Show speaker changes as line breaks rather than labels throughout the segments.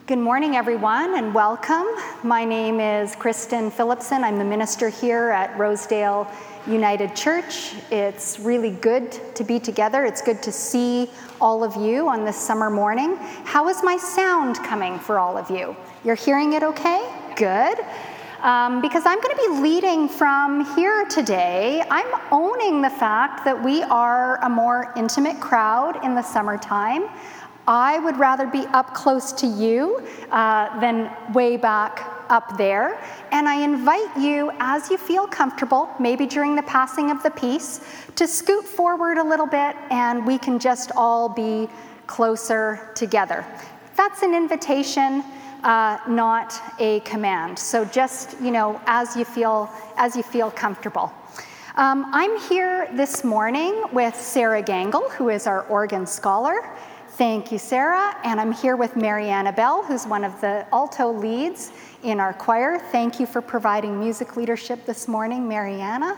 Good morning, everyone, and welcome. My name is Kristen Phillipson. I'm the minister here at Rosedale United Church. It's really good to be together. It's good to see all of you on this summer morning. How is my sound coming for all of you? You're hearing it okay? Good. Because I'm going to be leading from here today, I'm owning the fact that we are a more intimate crowd in the summertime. I would rather be up close to you than way back up there. And I invite you, as you feel comfortable, maybe during the passing of the peace, to scoot forward a little bit and we can just all be closer together. That's an invitation, not a command. So just, as you feel comfortable. I'm here this morning with Sarah Gangle, who is our organ scholar. Thank you, Sarah. And I'm here with Mariana Bell, who's one of the alto leads in our choir. Thank you for providing music leadership this morning, Mariana.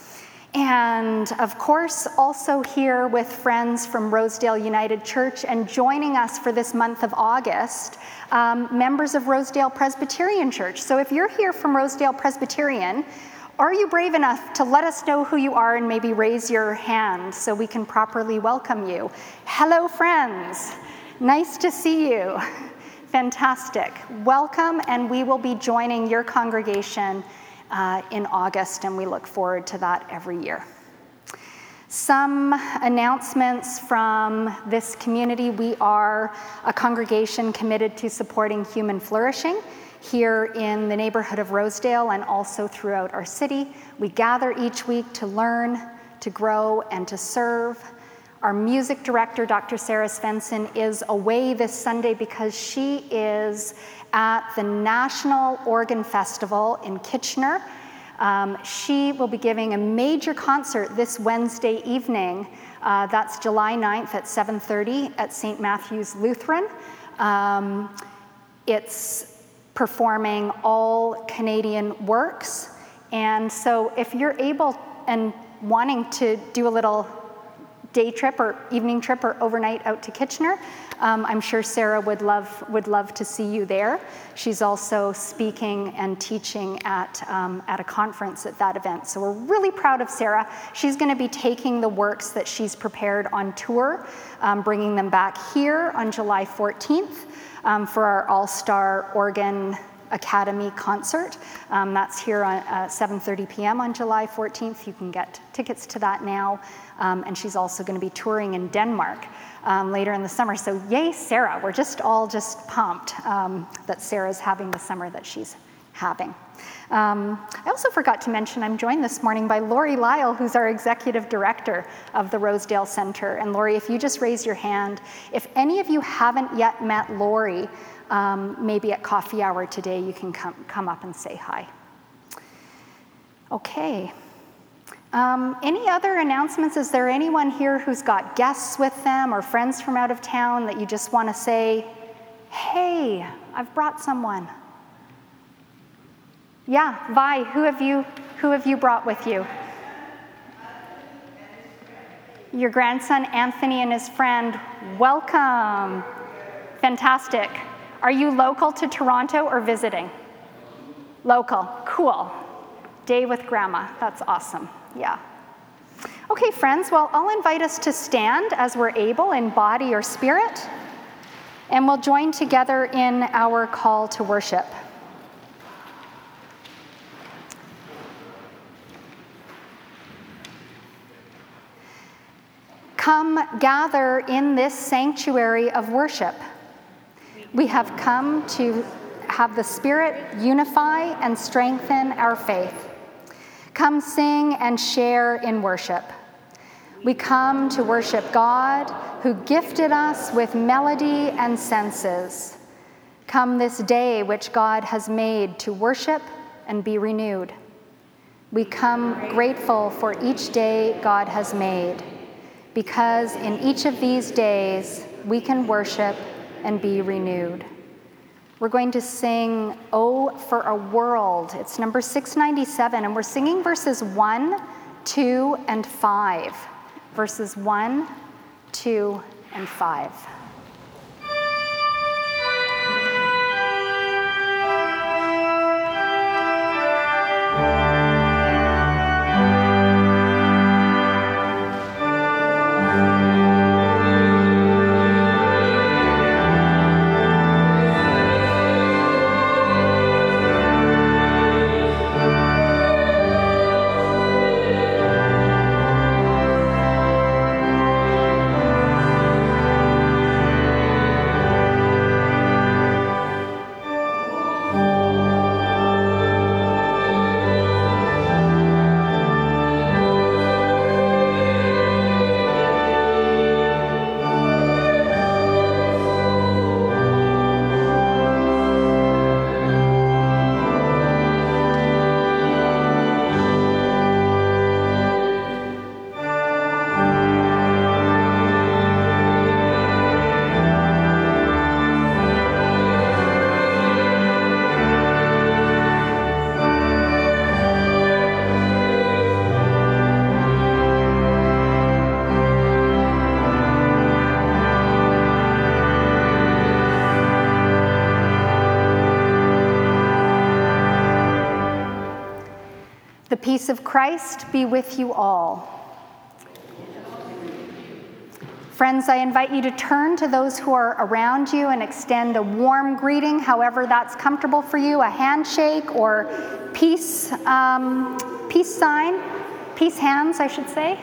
And of course, also here with friends from Rosedale United Church and joining us for this month of August, members of Rosedale Presbyterian Church. So if you're here from Rosedale Presbyterian, are you brave enough to let us know who you are and maybe raise your hand so we can properly welcome you? Hello, friends. Nice to see you. Fantastic. Welcome, and we will be joining your congregation in August, and we look forward to that every year. Some announcements from this community. We are a congregation committed to supporting human flourishing here in the neighborhood of Rosedale and also throughout our city. We gather each week to learn, to grow, and to serve. Our music director, Dr. Sarah Svensson, is away this Sunday because she is at the National Organ Festival in Kitchener. She will be giving a major concert this Wednesday evening. That's July 9th at 7:30 at St. Matthew's Lutheran. It's performing all Canadian works. And so if you're able and wanting to do a little day trip or evening trip or overnight out to Kitchener, I'm sure Sarah would love to see you there. She's also speaking and teaching at a conference at that event. So we're really proud of Sarah. She's going to be taking the works that she's prepared on tour, bringing them back here on July 14th. For our All-Star Organ Academy concert. That's here at 7:30 p.m. on July 14th. You can get tickets to that now. And she's also going to be touring in Denmark later in the summer. So yay, Sarah. We're just pumped that Sarah's having the summer that she's having. I also forgot to mention I'm joined this morning by Lori Lyle, who's our executive director of the Rosedale Center. And Lori, if you just raise your hand, if any of you haven't yet met Lori, maybe at coffee hour today, you can come up and say hi. Okay. Any other announcements? Is there anyone here who's got guests with them or friends from out of town that you just want to say, hey, I've brought someone? Yeah, Vi, who have you brought with you? Your grandson, Anthony, and his friend. Welcome. Fantastic. Are you local to Toronto or visiting? Local. Cool. Day with Grandma. That's awesome. Yeah. Okay, friends, well, I'll invite us to stand as we're able in body or spirit, and we'll join together in our call to worship. Come gather in this sanctuary of worship. We have come to have the Spirit unify and strengthen our faith. Come sing and share in worship. We come to worship God, who gifted us with melody and senses. Come this day which God has made to worship and be renewed. We come grateful for each day God has made, because in each of these days we can worship and be renewed. We're going to sing "Oh for a World." It's number 697, and we're singing verses 1, 2, and 5. Verses 1, 2, and 5. The peace of Christ be with you all. Friends, I invite you to turn to those who are around you and extend a warm greeting, however that's comfortable for you, a handshake or peace sign, peace hands, I should say.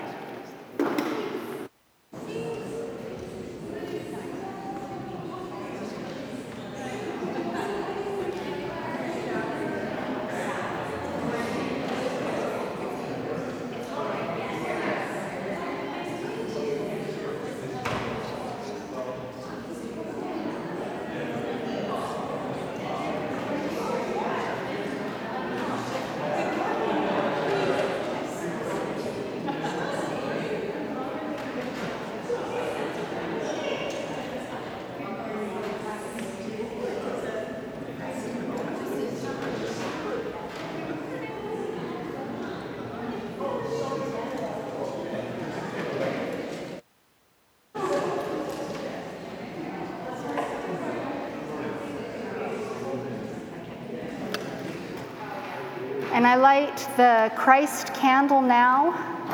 And I light the Christ candle now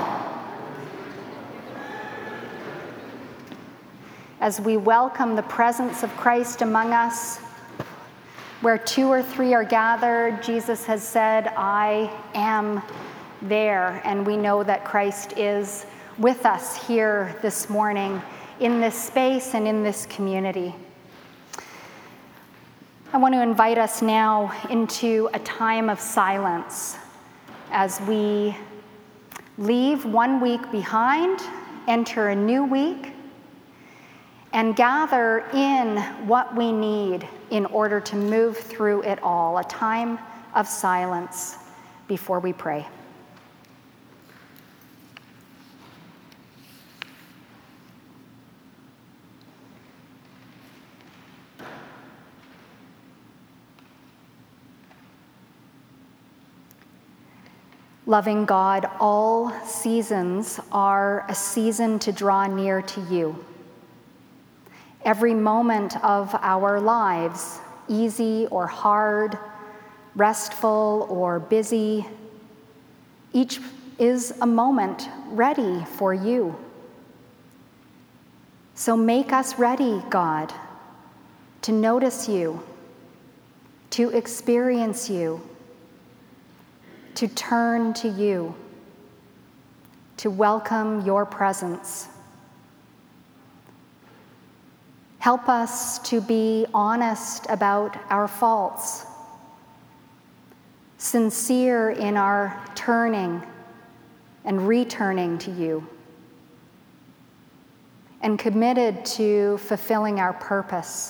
as we welcome the presence of Christ among us. Where 2 or 3 are gathered, Jesus has said, I am there. And we know that Christ is with us here this morning in this space and in this community. I want to invite us now into a time of silence as we leave one week behind, enter a new week, and gather in what we need in order to move through it all, a time of silence before we pray. Loving God, all seasons are a season to draw near to you. Every moment of our lives, easy or hard, restful or busy, each is a moment ready for you. So make us ready, God, to notice you, to experience you, to turn to you, to welcome your presence. Help us to be honest about our faults, sincere in our turning and returning to you, and committed to fulfilling our purpose.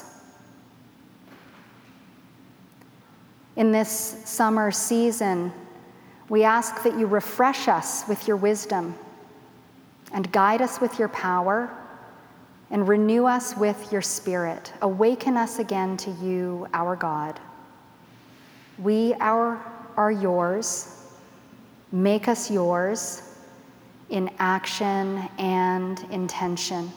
In this summer season, we ask that you refresh us with your wisdom and guide us with your power and renew us with your spirit. Awaken us again to you, our God. We are yours. Make us yours in action and intention.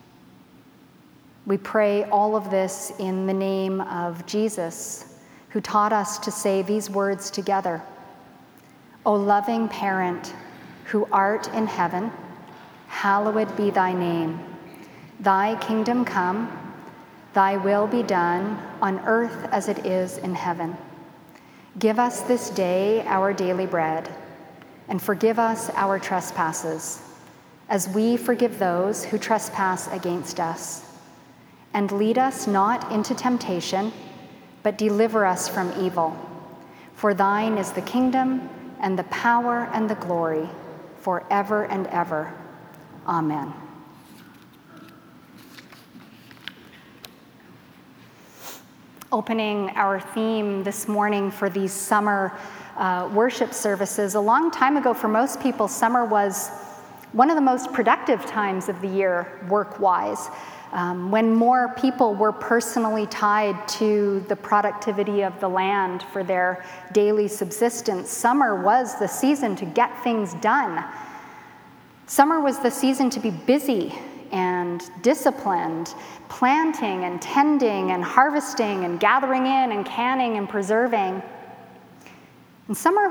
We pray all of this in the name of Jesus, who taught us to say these words together. O loving parent, who art in heaven, hallowed be thy name. Thy kingdom come, thy will be done on earth as it is in heaven. Give us this day our daily bread, and forgive us our trespasses, as we forgive those who trespass against us. And lead us not into temptation, but deliver us from evil. For thine is the kingdom, and the power and the glory, forever and ever. Amen. Opening our theme this morning for these summer worship services. A long time ago, for most people, summer was one of the most productive times of the year, work-wise. When more people were personally tied to the productivity of the land for their daily subsistence, summer was the season to get things done. Summer was the season to be busy and disciplined, planting and tending and harvesting and gathering in and canning and preserving. And summer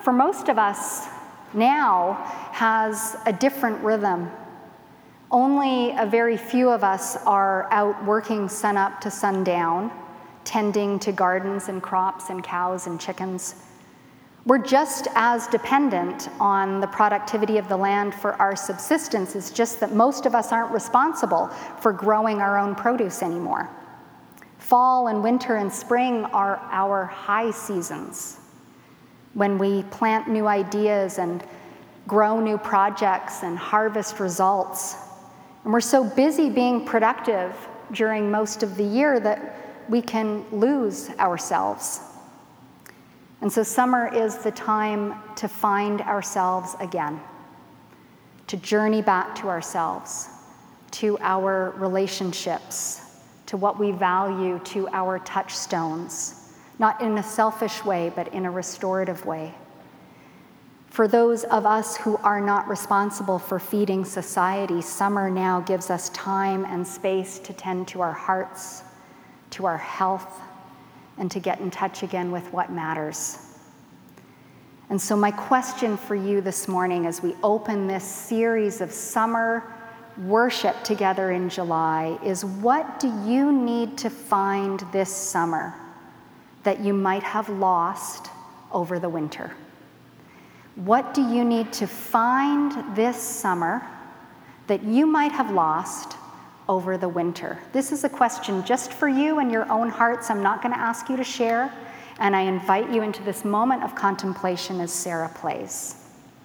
for most of us now, has a different rhythm. Only a very few of us are out working sun up to sundown, tending to gardens and crops and cows and chickens. We're just as dependent on the productivity of the land for our subsistence. It's just that most of us aren't responsible for growing our own produce anymore. Fall and winter and spring are our high seasons, when we plant new ideas and grow new projects and harvest results. And we're so busy being productive during most of the year that we can lose ourselves. And so summer is the time to find ourselves again, to journey back to ourselves, to our relationships, to what we value, to our touchstones, not in a selfish way, but in a restorative way. For those of us who are not responsible for feeding society, summer now gives us time and space to tend to our hearts, to our health, and to get in touch again with what matters. And so my question for you this morning as we open this series of summer worship together in July is, what do you need to find this summer that you might have lost over the winter? What do you need to find this summer that you might have lost over the winter? This is a question just for you and your own hearts. I'm not going to ask you to share, and I invite you into this moment of contemplation as Sarah plays.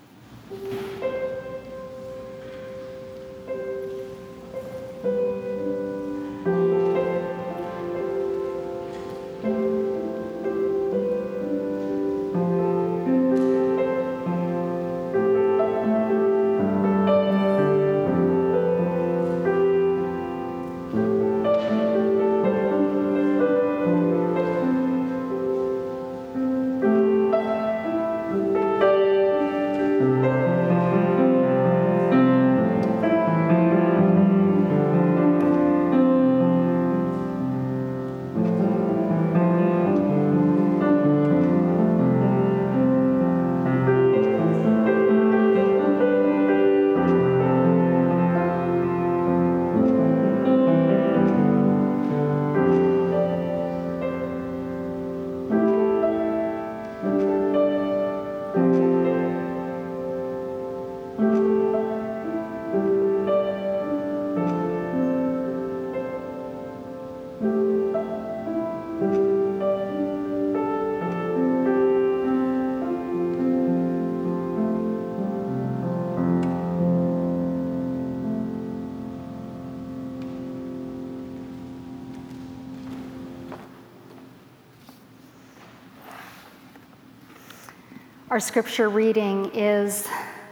Our scripture reading is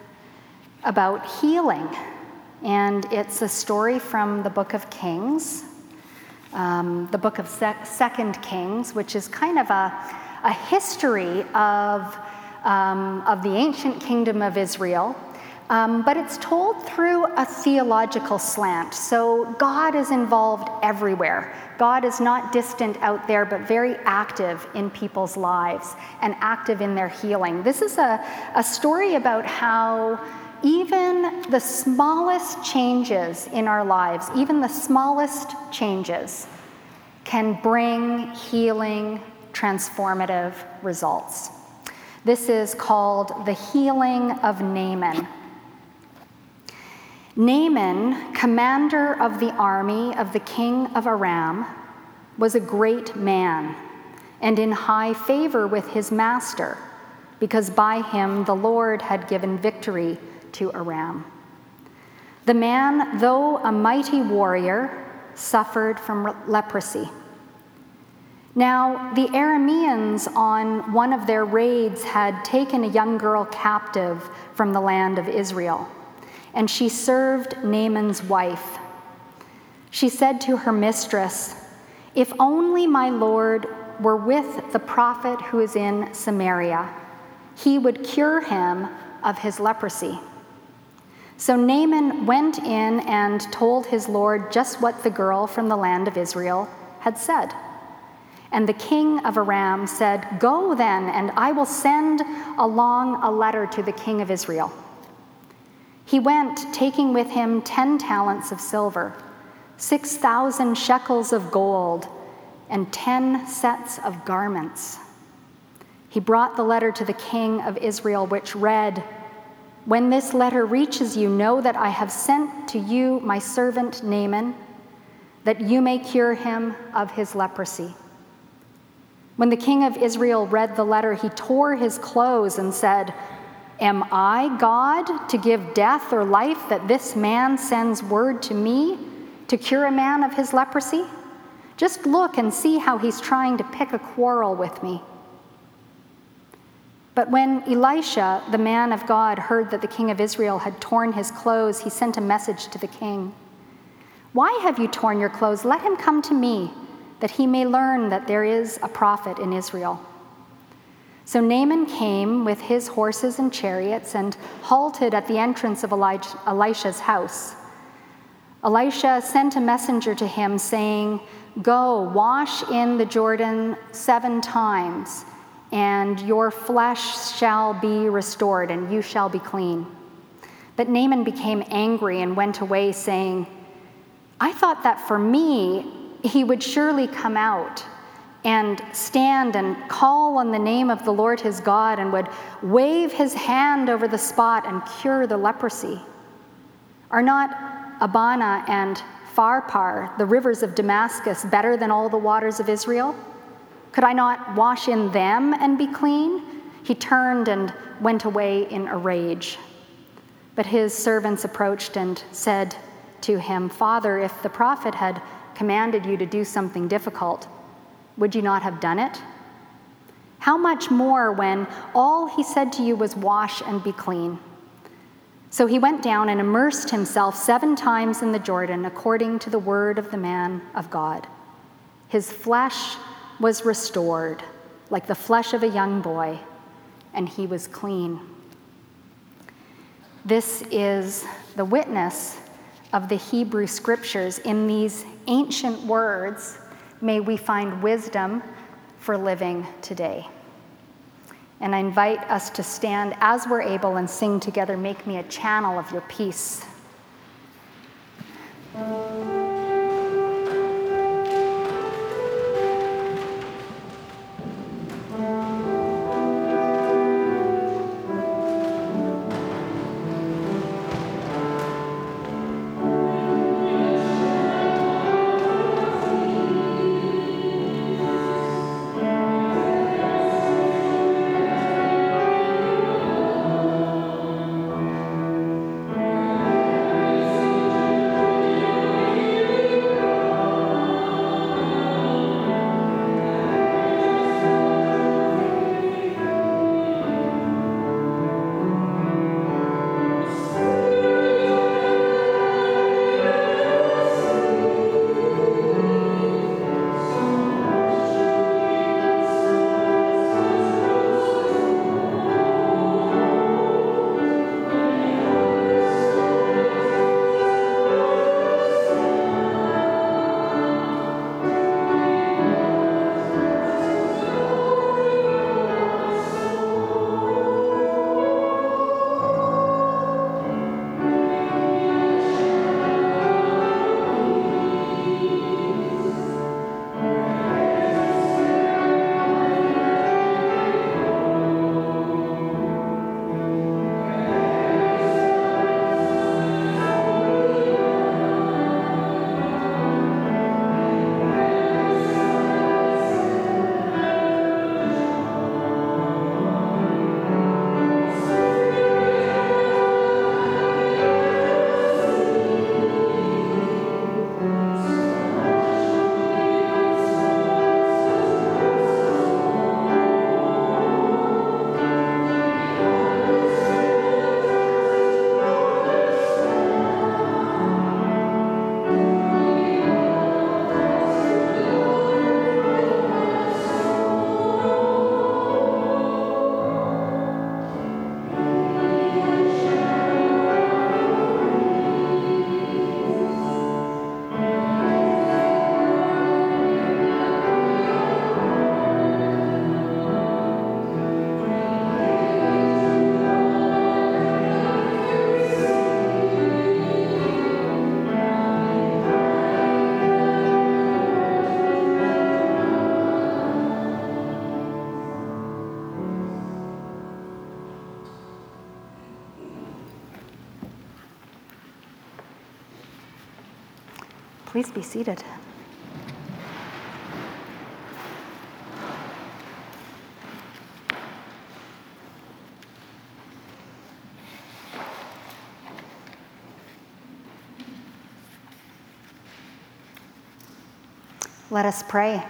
about healing, and it's a story from the book of Kings, the book of Second Kings, which is kind of a history of the ancient kingdom of Israel, but it's told through a theological slant. So God is involved everywhere. God is not distant out there, but very active in people's lives and active in their healing. This is a story about how even the smallest changes in our lives, even the smallest changes, can bring healing, transformative results. This is called the healing of Naaman. Naaman, commander of the army of the king of Aram, was a great man and in high favor with his master, because by him the Lord had given victory to Aram. The man, though a mighty warrior, suffered from leprosy. Now, the Arameans on one of their raids had taken a young girl captive from the land of Israel, and she served Naaman's wife. She said to her mistress, "If only my Lord were with the prophet who is in Samaria, he would cure him of his leprosy." So Naaman went in and told his Lord just what the girl from the land of Israel had said. And the king of Aram said, "Go then, and I will send along a letter to the king of Israel." He went, taking with him 10 talents of silver, 6,000 shekels of gold, and 10 sets of garments. He brought the letter to the king of Israel, which read, "When this letter reaches you, know that I have sent to you my servant Naaman, that you may cure him of his leprosy." When the king of Israel read the letter, he tore his clothes and said, "Am I God to give death or life that this man sends word to me to cure a man of his leprosy? Just look and see how he's trying to pick a quarrel with me." But when Elisha, the man of God, heard that the king of Israel had torn his clothes, he sent a message to the king. "Why have you torn your clothes? Let him come to me, that he may learn that there is a prophet in Israel." So Naaman came with his horses and chariots and halted at the entrance of Elisha's house. Elisha sent a messenger to him saying, "Go, wash in the Jordan 7 times, and your flesh shall be restored, and you shall be clean." But Naaman became angry and went away, saying, "I thought that for me he would surely come out and stand and call on the name of the Lord his God and would wave his hand over the spot and cure the leprosy. Are not Abana and Pharpar, the rivers of Damascus, better than all the waters of Israel? Could I not wash in them and be clean?" He turned and went away in a rage. But his servants approached and said to him, "Father, if the prophet had commanded you to do something difficult, would you not have done it? How much more when all he said to you was wash and be clean?" So he went down and immersed himself 7 times in the Jordan, according to the word of the man of God. His flesh was restored, like the flesh of a young boy, and he was clean. This is the witness of the Hebrew Scriptures. In these ancient words, may we find wisdom for living today. And I invite us to stand as we're able and sing together, "Make Me a Channel of Your Peace." Please be seated. Let us pray.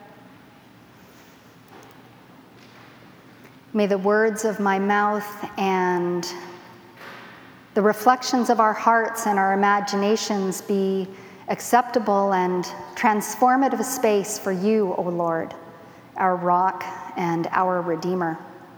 May the words of my mouth and the reflections of our hearts and our imaginations be acceptable and transformative space for you, O Lord, our rock and our Redeemer.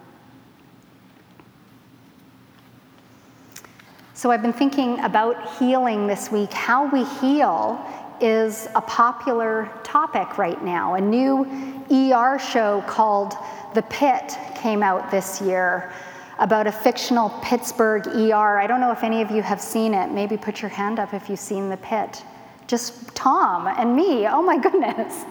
So I've been thinking about healing this week. How we heal is a popular topic right now. A new ER show called The Pit came out this year about a fictional Pittsburgh ER. I don't know if any of you have seen it. Maybe put your hand up if you've seen The Pit. Just Tom and me. Oh my goodness.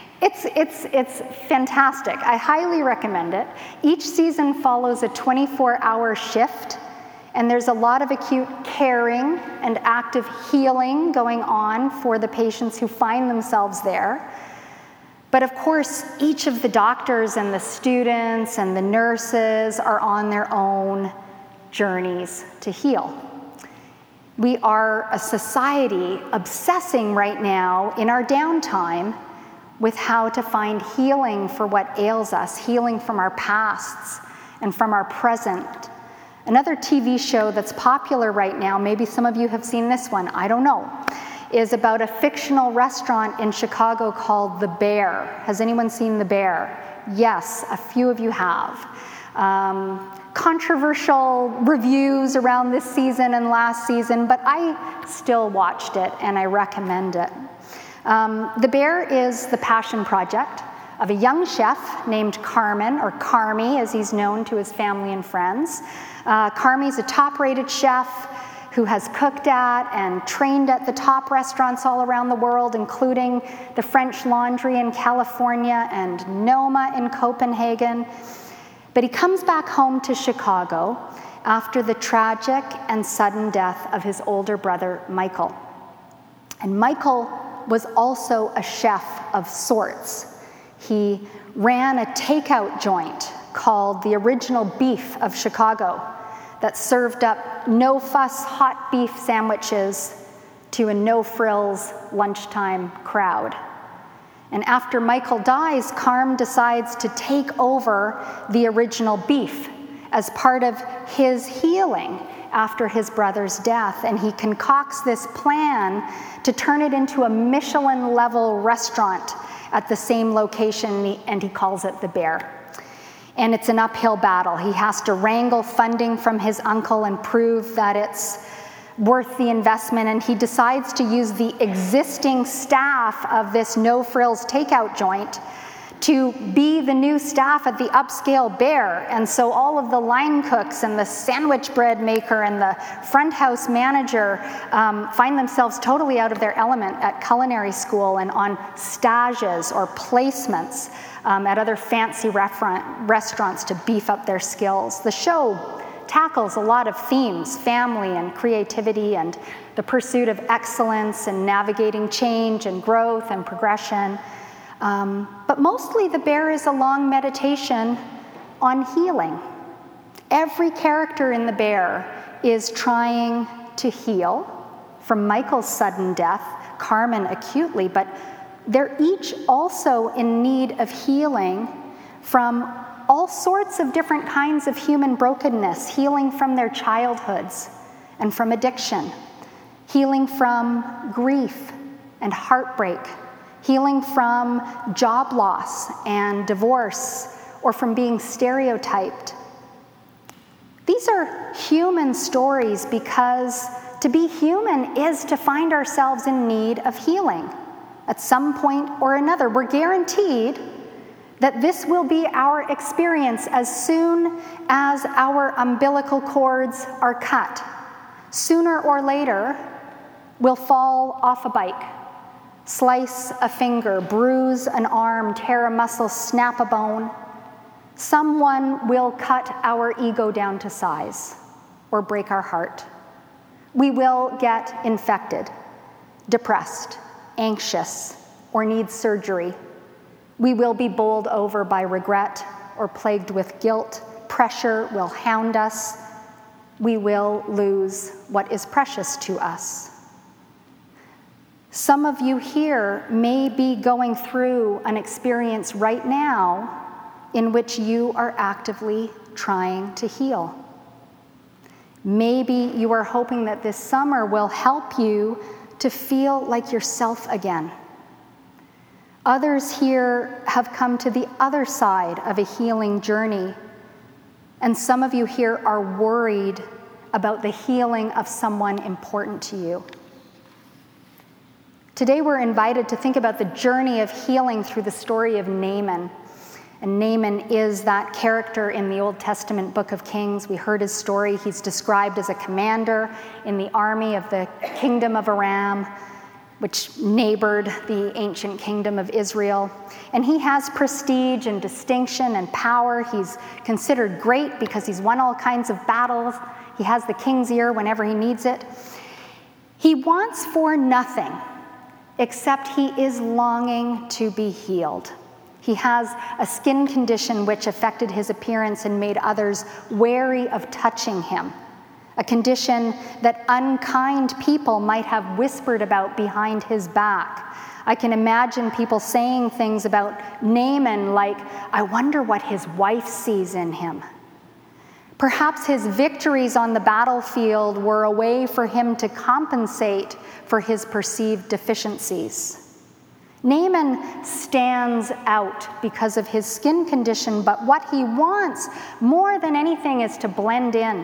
It's fantastic. I highly recommend it. Each season follows a 24-hour shift, and there's a lot of acute caring and active healing going on for the patients who find themselves there. But of course, each of the doctors and the students and the nurses are on their own journeys to heal. We are a society obsessing right now in our downtime with how to find healing for what ails us, healing from our pasts and from our present. Another TV show that's popular right now, maybe some of you have seen this one, I don't know, is about a fictional restaurant in Chicago called The Bear. Has anyone seen The Bear? Yes, a few of you have. Controversial reviews around this season and last season, but I still watched it and I recommend it. The Bear is the passion project of a young chef named Carmen, or Carmy as he's known to his family and friends. Carmy's a top-rated chef who has cooked at and trained at the top restaurants all around the world, including the French Laundry in California and Noma in Copenhagen. But he comes back home to Chicago after the tragic and sudden death of his older brother, Michael. And Michael was also a chef of sorts. He ran a takeout joint called the Original Beef of Chicago that served up no-fuss hot beef sandwiches to a no-frills lunchtime crowd. And after Michael dies, Carm decides to take over the Original Beef as part of his healing after his brother's death. And he concocts this plan to turn it into a Michelin-level restaurant at the same location, and he calls it The Bear. And it's an uphill battle. He has to wrangle funding from his uncle and prove that it's worth the investment, and he decides to use the existing staff of this no-frills takeout joint to be the new staff at the upscale Bear. And so all of the line cooks and the sandwich bread maker and the front house manager find themselves totally out of their element at culinary school and on stages or placements at other fancy restaurants to beef up their skills. The show tackles a lot of themes: family and creativity and the pursuit of excellence and navigating change and growth and progression. But mostly The Bear is a long meditation on healing. Every character in The Bear is trying to heal from Michael's sudden death, Carmen acutely, but they're each also in need of healing from all sorts of different kinds of human brokenness, healing from their childhoods and from addiction, healing from grief and heartbreak, healing from job loss and divorce, or from being stereotyped. These are human stories because to be human is to find ourselves in need of healing at some point or another. We're guaranteed that this will be our experience as soon as our umbilical cords are cut. Sooner or later, we'll fall off a bike, slice a finger, bruise an arm, tear a muscle, snap a bone. Someone will cut our ego down to size or break our heart. We will get infected, depressed, anxious, or need surgery. We will be bowled over by regret or plagued with guilt. Pressure will hound us. We will lose what is precious to us. Some of you here may be going through an experience right now in which you are actively trying to heal. Maybe you are hoping that this summer will help you to feel like yourself again. Others here have come to the other side of a healing journey, and some of you here are worried about the healing of someone important to you. Today we're invited to think about the journey of healing through the story of Naaman. And Naaman is that character in the Old Testament book of Kings. We heard his story. He's described as a commander in the army of the kingdom of Aram, which neighbored the ancient kingdom of Israel. And he has prestige and distinction and power. He's considered great because he's won all kinds of battles. He has the king's ear whenever he needs it. He wants for nothing, except he is longing to be healed. He has a skin condition which affected his appearance and made others wary of touching him, a condition that unkind people might have whispered about behind his back. I can imagine people saying things about Naaman like, "I wonder what his wife sees in him." Perhaps his victories on the battlefield were a way for him to compensate for his perceived deficiencies. Naaman stands out because of his skin condition, but what he wants more than anything is to blend in.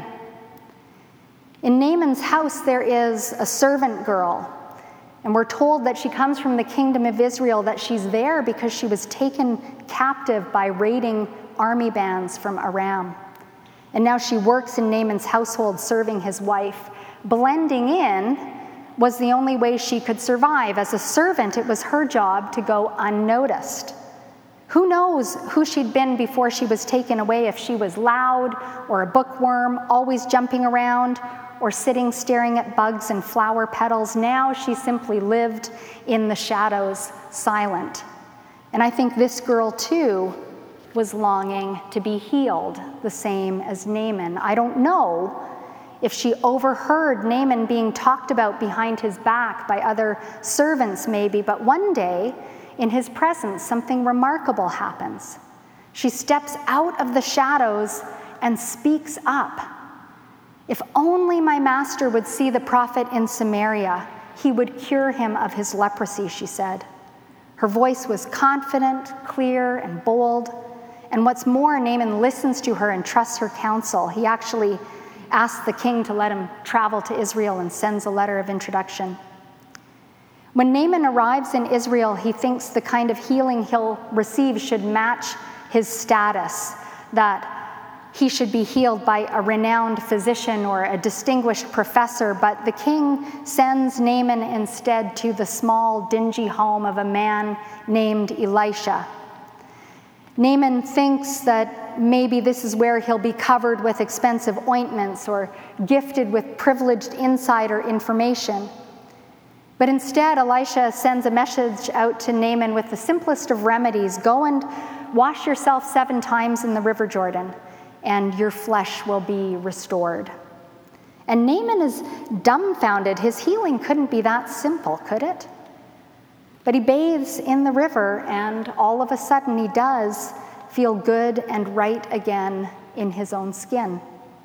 In Naaman's house, there is a servant girl, and we're told that she comes from the kingdom of Israel, that she's there because she was taken captive by raiding army bands from Aram. And now she works in Naaman's household serving his wife. Blending in was the only way she could survive. As a servant, it was her job to go unnoticed. Who knows who she'd been before she was taken away, if she was loud or a bookworm, always jumping around, or sitting staring at bugs and flower petals. Now she simply lived in the shadows, silent. And I think this girl too was longing to be healed, the same as Naaman. I don't know if she overheard Naaman being talked about behind his back by other servants maybe, but one day, in his presence, something remarkable happens. She steps out of the shadows and speaks up. "If only my master would see the prophet in Samaria, he would cure him of his leprosy," she said. Her voice was confident, clear, and bold. And what's more, Naaman listens to her and trusts her counsel. He actually asks the king to let him travel to Israel and sends a letter of introduction. When Naaman arrives in Israel, he thinks the kind of healing he'll receive should match his status, that he should be healed by a renowned physician or a distinguished professor, but the king sends Naaman instead to the small, dingy home of a man named Elisha. Naaman thinks that maybe this is where he'll be covered with expensive ointments or gifted with privileged insider information. But instead, Elisha sends a message out to Naaman with the simplest of remedies: go and wash yourself 7 times in the River Jordan, and your flesh will be restored. And Naaman is dumbfounded. His healing couldn't be that simple, could it? But he bathes in the river, and all of a sudden he does feel good and right again in his own skin.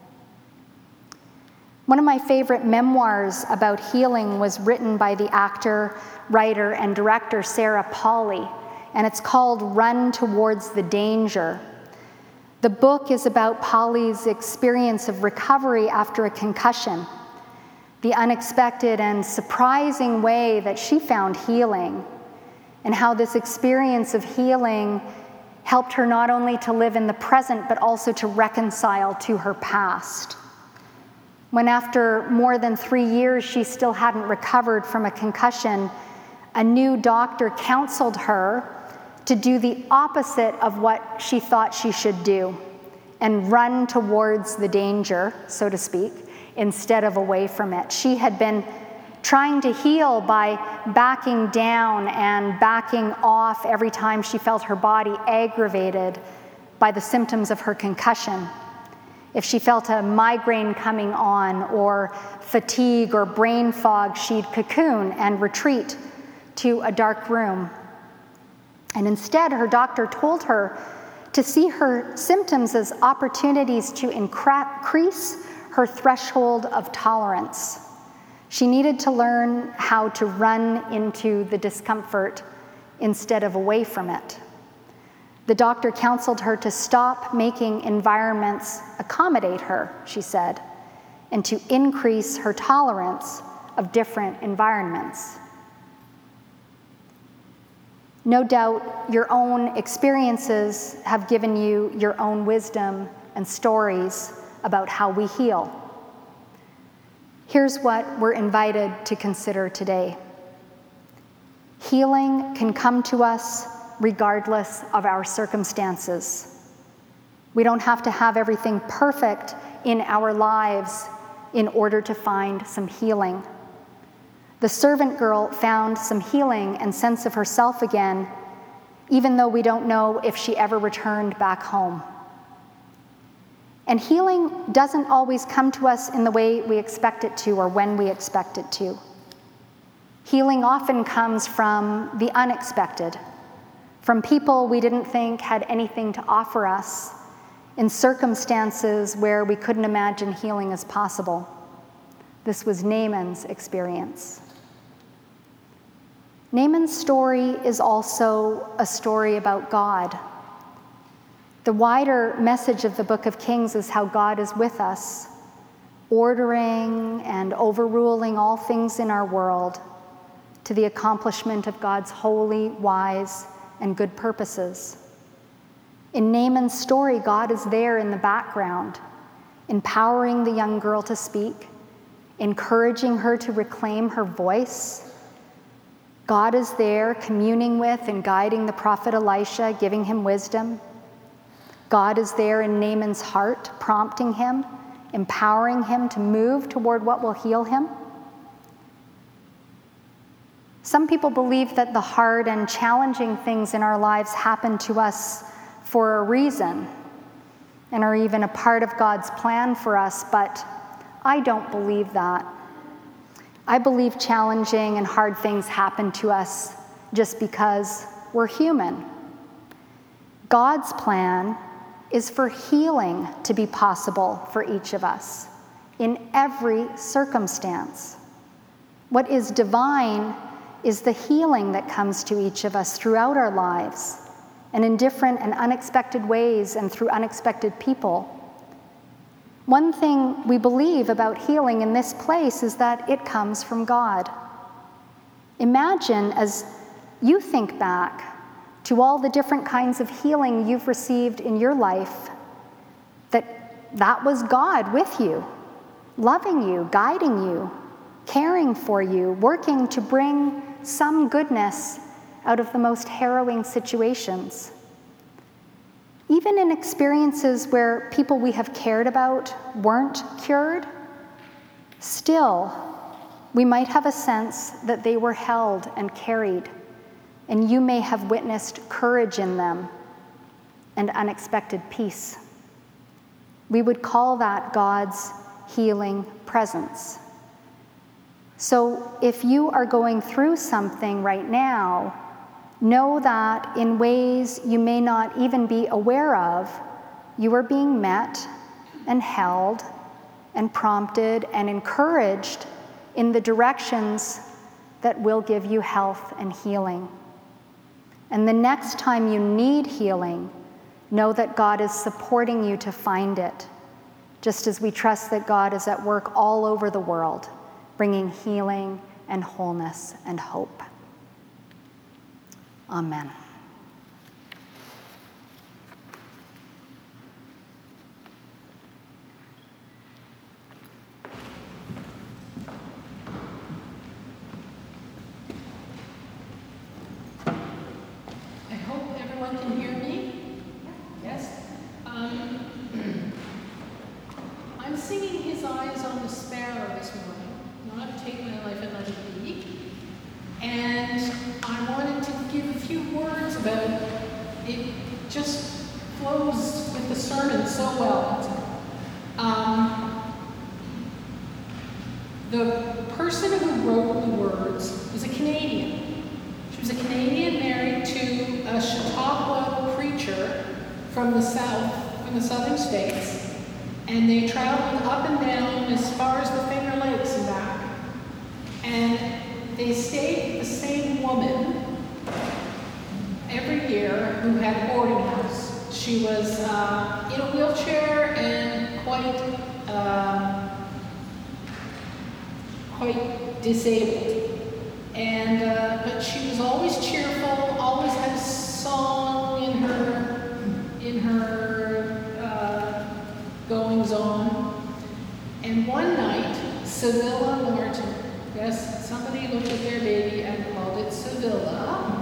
One of my favorite memoirs about healing was written by the actor, writer, and director Sarah Polley, and it's called Run Towards the Danger. The book is about Polley's experience of recovery after a concussion, the unexpected and surprising way that she found healing, and how this experience of healing helped her not only to live in the present, but also to reconcile to her past. When after more than 3 years she still hadn't recovered from a concussion, a new doctor counseled her to do the opposite of what she thought she should do and run towards the danger, so to speak, instead of away from it. She had been trying to heal by backing down and backing off every time she felt her body aggravated by the symptoms of her concussion. If she felt a migraine coming on or fatigue or brain fog, she'd cocoon and retreat to a dark room. And instead, her doctor told her to see her symptoms as opportunities to increase her threshold of tolerance. She needed to learn how to run into the discomfort instead of away from it. The doctor counseled her to stop making environments accommodate her, she said, and to increase her tolerance of different environments. No doubt your own experiences have given you your own wisdom and stories about how we heal. Here's what we're invited to consider today. Healing can come to us regardless of our circumstances. We don't have to have everything perfect in our lives in order to find some healing. The servant girl found some healing and sense of herself again, even though we don't know if she ever returned back home. And healing doesn't always come to us in the way we expect it to or when we expect it to. Healing often comes from the unexpected, from people we didn't think had anything to offer us, in circumstances where we couldn't imagine healing as possible. This was Naaman's experience. Naaman's story is also a story about God. The wider message of the Book of Kings is how God is with us, ordering and overruling all things in our world to the accomplishment of God's holy, wise, and good purposes. In Naaman's story, God is there in the background, empowering the young girl to speak, encouraging her to reclaim her voice. God is there communing with and guiding the prophet Elisha, giving him wisdom. God is there in Naaman's heart, prompting him, empowering him to move toward what will heal him. Some people believe that the hard and challenging things in our lives happen to us for a reason and are even a part of God's plan for us, but I don't believe that. I believe challenging and hard things happen to us just because we're human. God's plan is for healing to be possible for each of us in every circumstance. What is divine is the healing that comes to each of us throughout our lives and in different and unexpected ways and through unexpected people. One thing we believe about healing in this place is that it comes from God. Imagine as you think back to all the different kinds of healing you've received in your life, that was God with you, loving you, guiding you, caring for you, working to bring some goodness out of the most harrowing situations. Even in experiences where people we have cared about weren't cured, still, we might have a sense that they were held and carried, and you may have witnessed courage in them and unexpected peace. We would call that God's healing presence. So if you are going through something right now, know that in ways you may not even be aware of, you are being met and held and prompted and encouraged in the directions that will give you health and healing. And the next time you need healing, know that God is supporting you to find it, just as we trust that God is at work all over the world, bringing healing and wholeness and hope. Amen.
I hope everyone can hear me. Yes? I'm singing His Eyes on the Sparrow this morning. Not take my life and let it give a few words about it. Just flows with the sermon so well. The person who wrote the words was a Canadian. She was a Canadian married to a Chautauqua preacher from the South, from the southern states, and they traveled up and down as far as the Finger Lakes and back. And they stayed with the same woman every year who had a boarding house. She was in a wheelchair and quite disabled. And but she was always cheerful, always had a song in her goings on. And one night, Sevilla Martin, yes, somebody looked at their baby and called it Sevilla,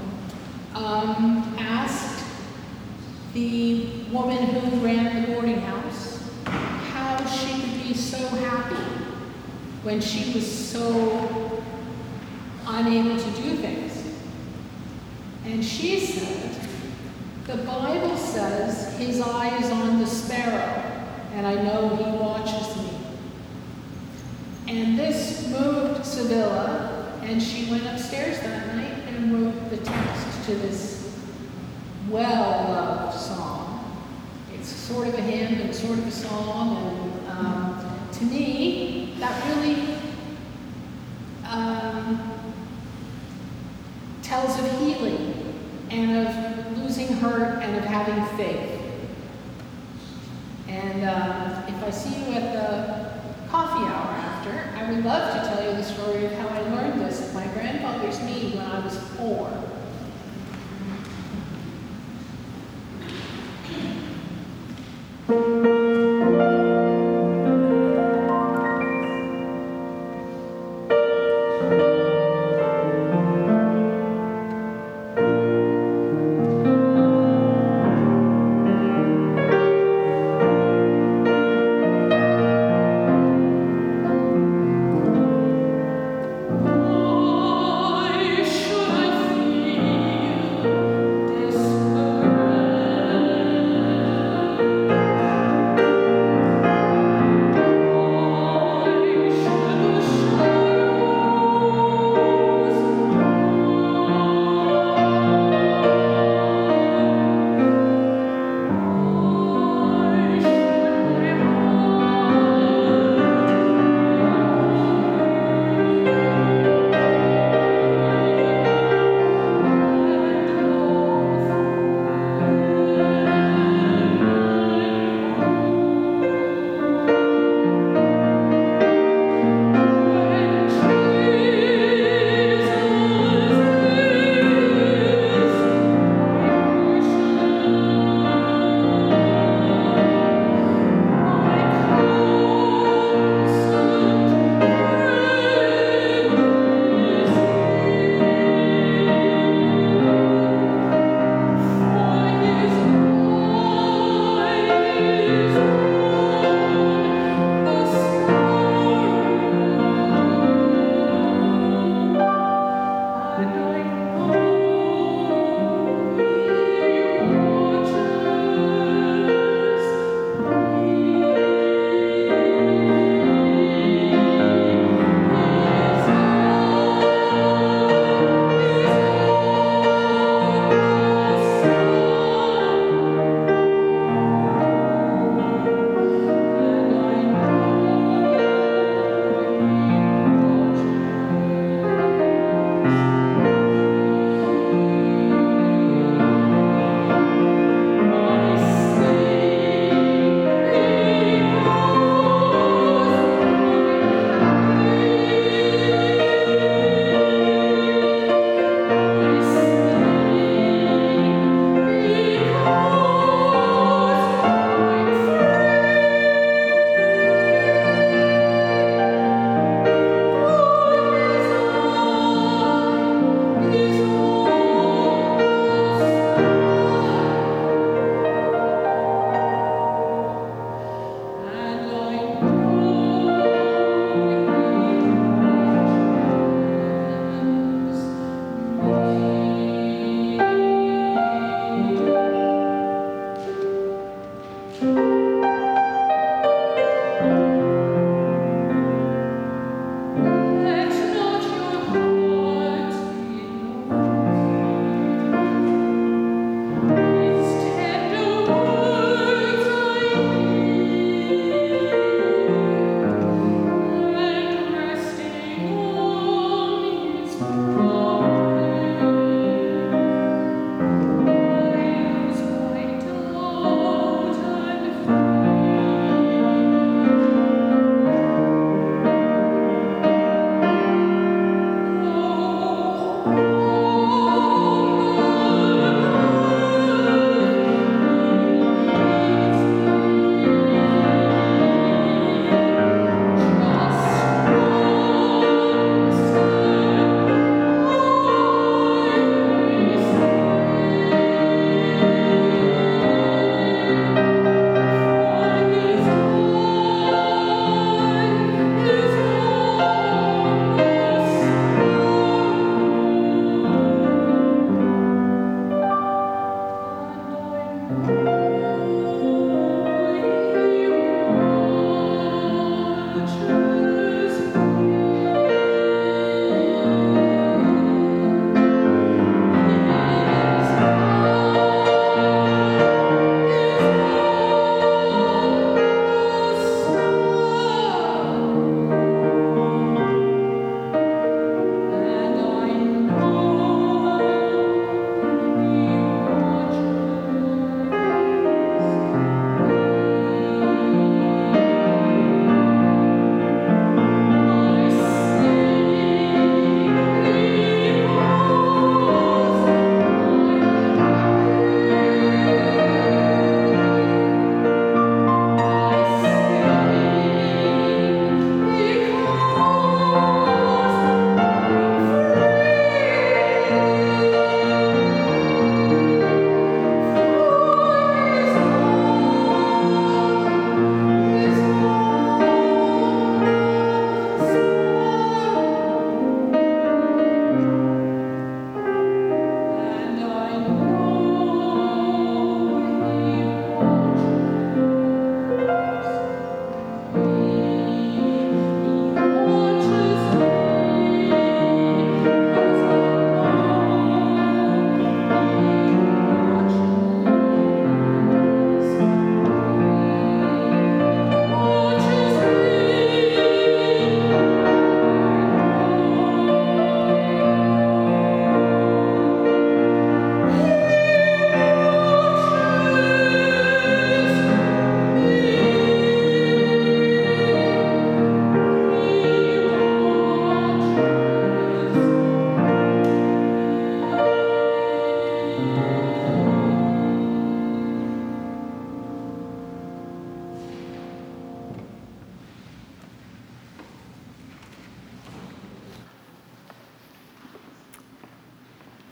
asked the woman who ran the boarding house how she could be so happy when she was so unable to do things. And she said, the Bible says his eye is on the sparrow, and I know he watches me. And this moved Sevilla, and she went upstairs that night and wrote the text to this well-loved song. It's sort of a hymn and sort of a song, and to me, that really tells of healing and of losing hurt and of having faith. And if I see you at the coffee hour after, I would love to tell you the story of how I learned this at my grandfather's knee when I was 4.
I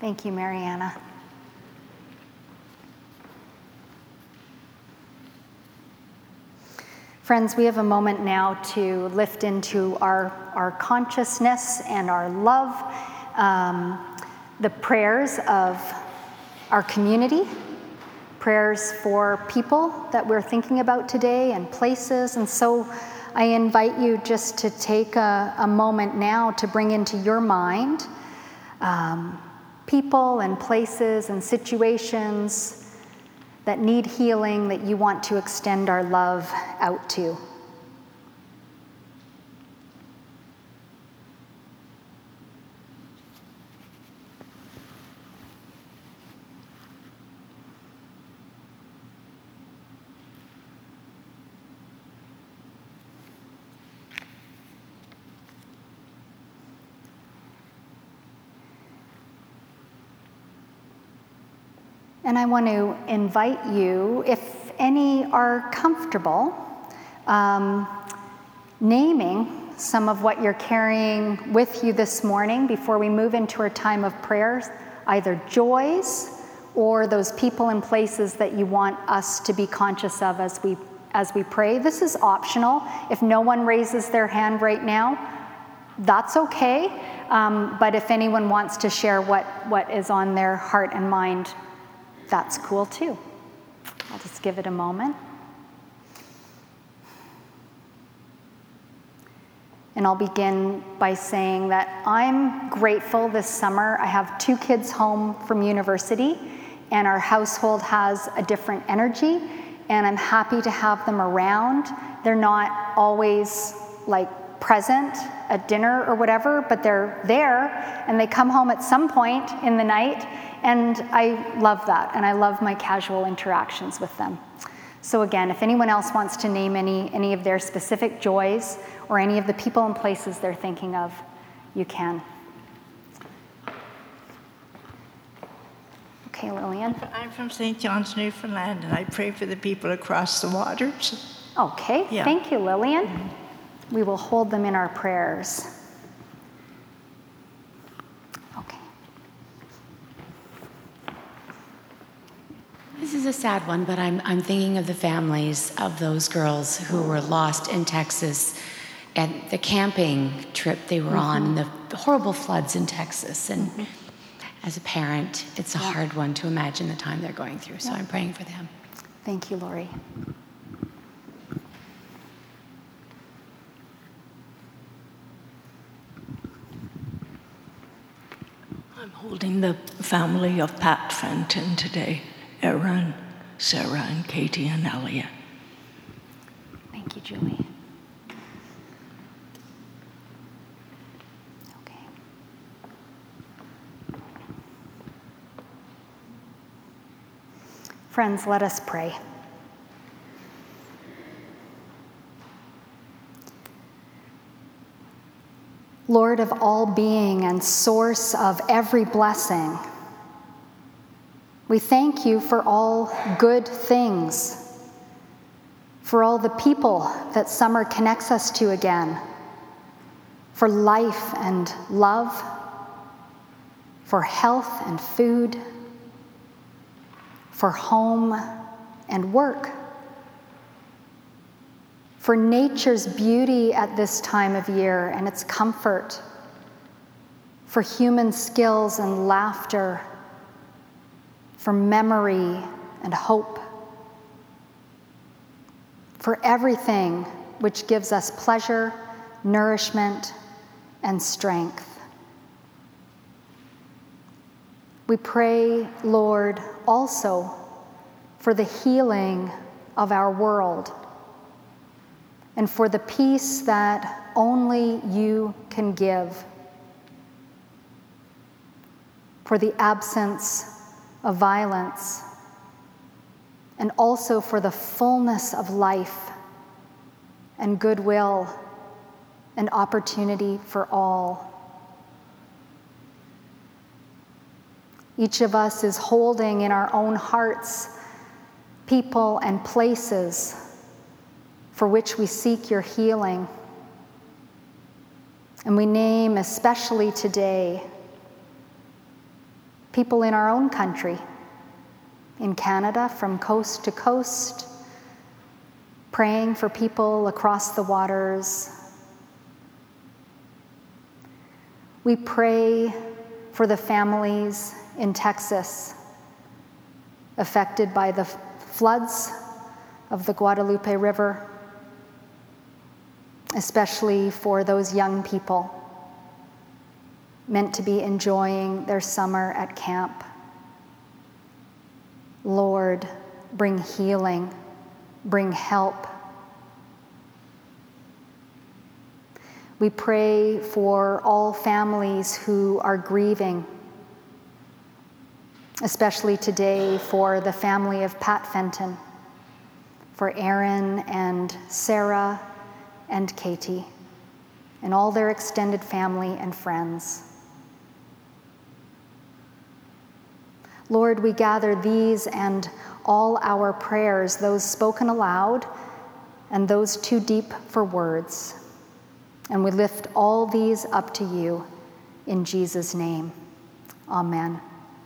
Thank you, Mariana. Friends, we have a moment now to lift into our consciousness and our love the prayers of our community, prayers for people that we're thinking about today and places. And so I invite you just to take a moment now to bring into your mind people and places and situations that need healing, that you want to extend our love out to. And I want to invite you, if any are comfortable, naming some of what you're carrying with you this morning before we move into our time of prayers, either joys or those people and places that you want us to be conscious of as we pray. This is optional. If no one raises their hand right now, that's okay. But if anyone wants to share what is on their heart and mind, that's cool too. I'll just give it a moment. And I'll begin by saying that I'm grateful this summer. I have 2 kids home from university, and our household has a different energy, and I'm happy to have them around. They're not always present at dinner or whatever, but they're there, and they come home at some point in the night. And I love that, and I love my casual interactions with them. So again, if anyone else wants to name any of their specific joys or any of the people and places they're thinking of, you can. Okay, Lillian.
I'm from St. John's, Newfoundland, and I pray for the people across the waters.
Okay, yeah. Thank you, Lillian. Mm-hmm. We will hold them in our prayers.
This is a sad one, but I'm thinking of the families of those girls who were lost in Texas and the camping trip they were on, the horrible floods in Texas. And as a parent, it's a hard one to imagine the time they're going through. So I'm praying for them.
Thank you, Lori.
I'm holding the family of Pat Fenton today. Erin, Sarah, and Katie, and Elliot.
Thank you, Julie. Okay. Friends, let us pray. Lord of all being and source of every blessing, we thank you for all good things, for all the people that summer connects us to again, for life and love, for health and food, for home and work, for nature's beauty at this time of year and its comfort, for human skills and laughter, for memory and hope, for everything which gives us pleasure, nourishment, and strength. We pray, Lord, also for the healing of our world and for the peace that only you can give, for the absence of violence, and also for the fullness of life and goodwill and opportunity for all. Each of us is holding in our own hearts people and places for which we seek your healing. And we name especially today people in our own country, in Canada, from coast to coast, praying for people across the waters. We pray for the families in Texas affected by the floods of the Guadalupe River, especially for those young people meant to be enjoying their summer at camp. Lord, bring healing, bring help. We pray for all families who are grieving, especially today for the family of Pat Fenton, for Aaron and Sarah and Katie, and all their extended family and friends. Lord, we gather these and all our prayers, those spoken aloud and those too deep for words, and we lift all these up to you in Jesus' name. Amen.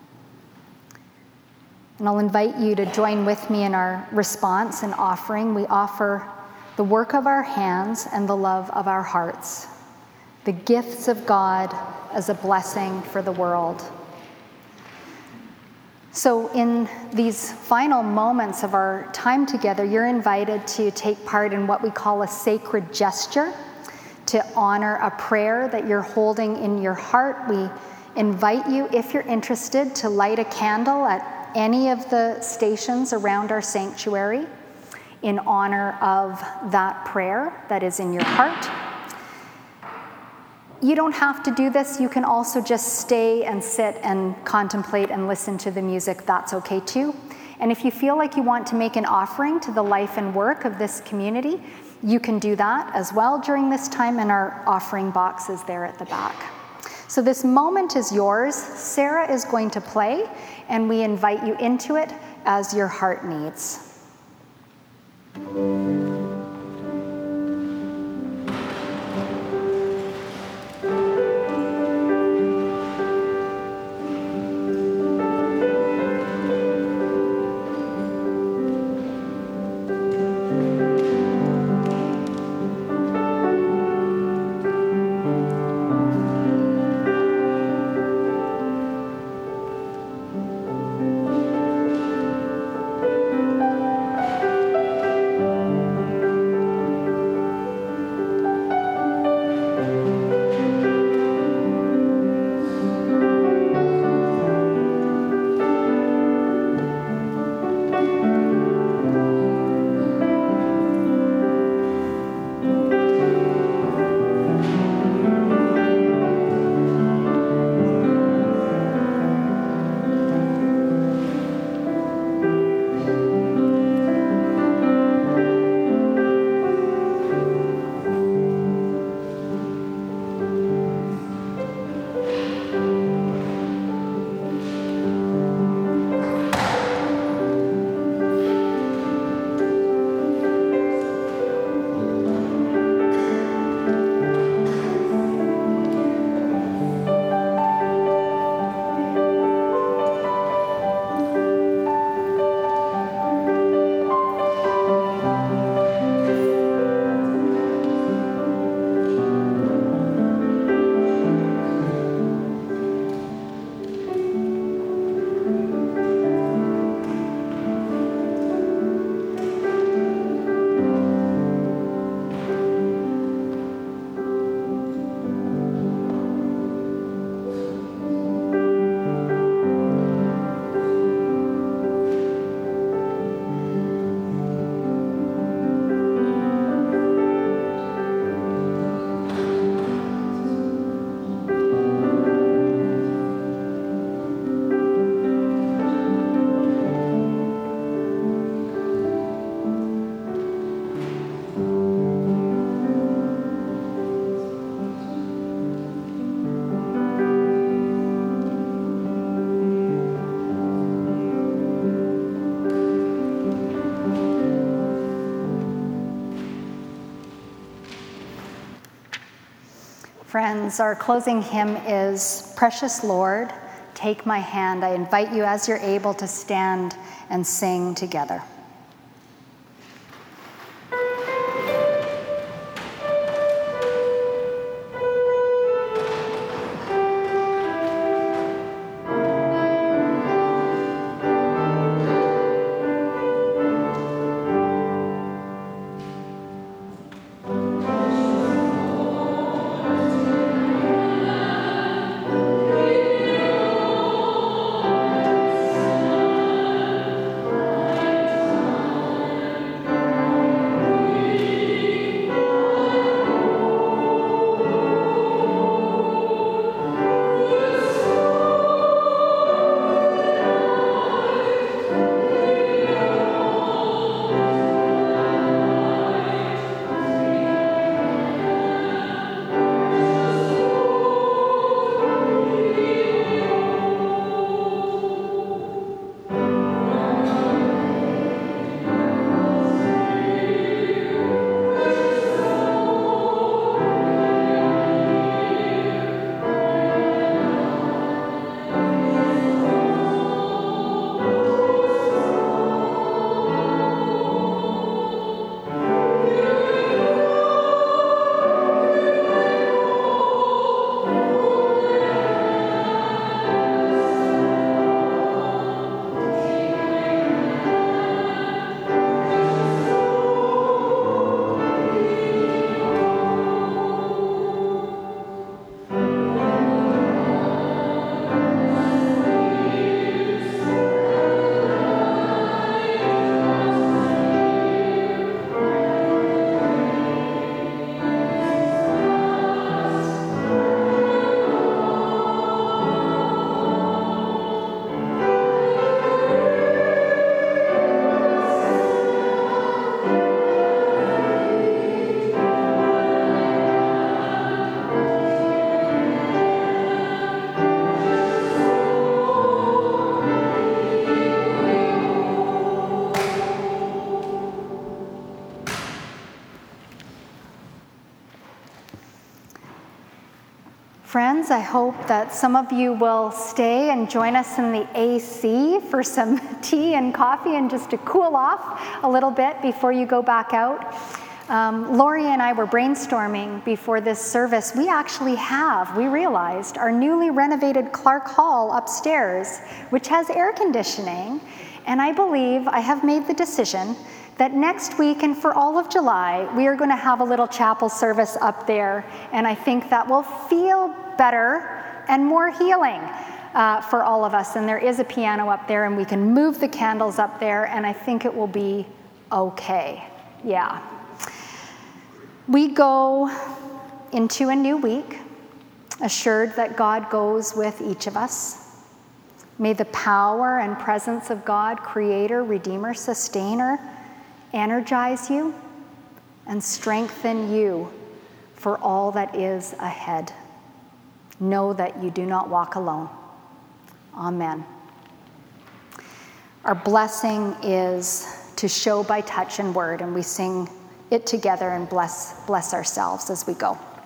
And I'll invite you to join with me in our response and offering. We offer the work of our hands and the love of our hearts, the gifts of God as a blessing for the world. So in these final moments of our time together, you're invited to take part in what we call a sacred gesture, to honor a prayer that you're holding in your heart. We invite you, if you're interested, to light a candle at any of the stations around our sanctuary in honor of that prayer that is in your heart. You don't have to do this. You can also just stay and sit and contemplate and listen to the music. That's okay too. And if you feel like you want to make an offering to the life and work of this community, you can do that as well during this time, and our offering box is there at the back. So this moment is yours. Sarah is going to play, and we invite you into it as your heart needs. Friends, our closing hymn is Precious Lord, take my hand. I invite you, as you're able, to stand and sing together. Friends, I hope that some of you will stay and join us in the AC for some tea and coffee and just to cool off a little bit before you go back out. Lori and I were brainstorming before this service. We realized our newly renovated Clark Hall upstairs, which has air conditioning, and I believe I have made the decision that next week and for all of July, we are going to have a little chapel service up there, and I think that will feel better and more healing for all of us. And there is a piano up there, and we can move the candles up there, and I think it will be okay. Yeah. We go into a new week, assured that God goes with each of us. May the power and presence of God, Creator, Redeemer, Sustainer, energize you and strengthen you for all that is ahead. Know that you do not walk alone. Amen. Our blessing is to show by touch and word, and we sing it together and bless ourselves as we go.